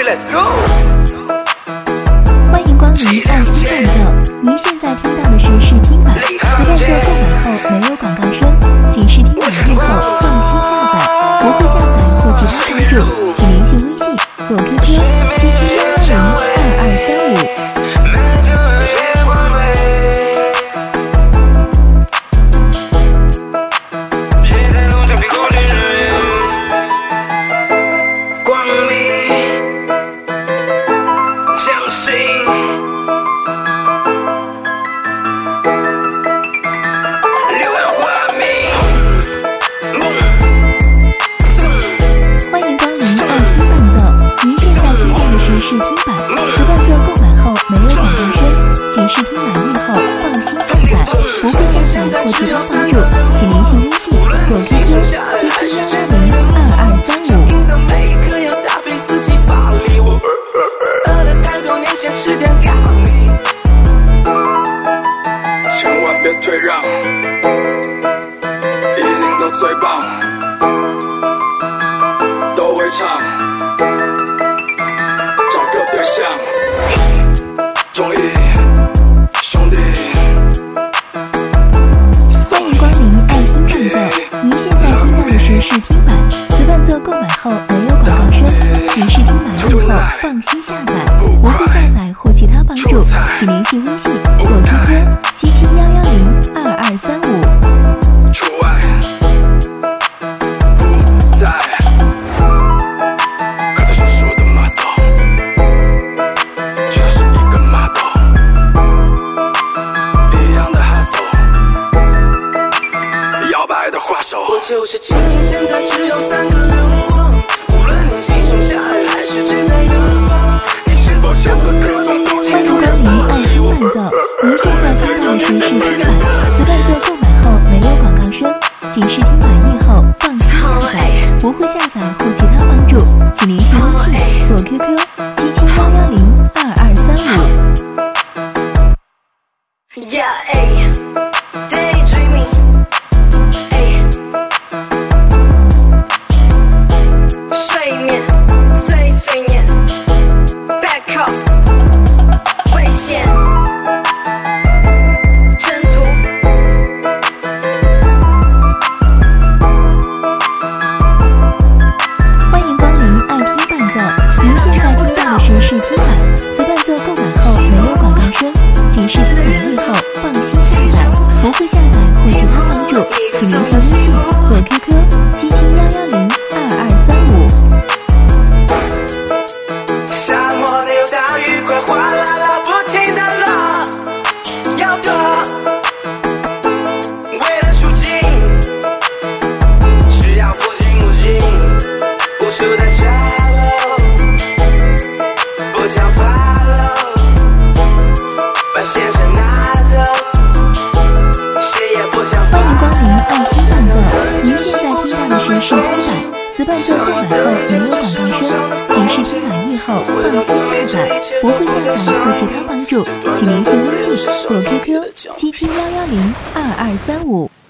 Let's go。 欢迎光临爱听伴奏，您现在听到的是试听版，此伴奏购买后没有广告声，仅试听版阅后放心下载，不会下载或其他帮助，请联系微信或 QQ77102235。试听版，此伴奏购买后没有广告声，请试听版阅后放心下载，不会下载或其他帮助，请联系微信或 QQ77102235。 千万别退让，一定都最棒，都会唱。中意兄弟， 欢迎光临爱听伴奏，您现在听到的是试听版，此伴奏购买后没有广告声，请试听版阅后放心下载，不会下载或其他帮助，请联系微信或 QQ77102235。 除外不在。 我就是今天，现在只有3个愿望，无论你心中下雨还是只在远方，你是否想和各种东西欢迎光临爱听伴奏，您现在听到的是试听版，此伴奏购买后没有广告声，仅试听版阅后放心下载，不会下载或其他帮助，请联系微信或 QQ77102235。您现在听到的是试听版，此伴奏购买后没有广告声，请试听版阅后放心下载，不会下载或其他帮助，请联系微信或 QQ77102235。 沙漠里有大雨，快哗啦啦不停的落，要躲，为了出境，需要附近无尽，无数的角落，不想发了，把先生拿走，谁也不想发。 欢迎光临爱听伴奏，您现在听到的是试听版，此伴奏购买后没有广告声，请试听版阅后放心下载，不会下载或其他帮助，请联系微信或 QQ77102235。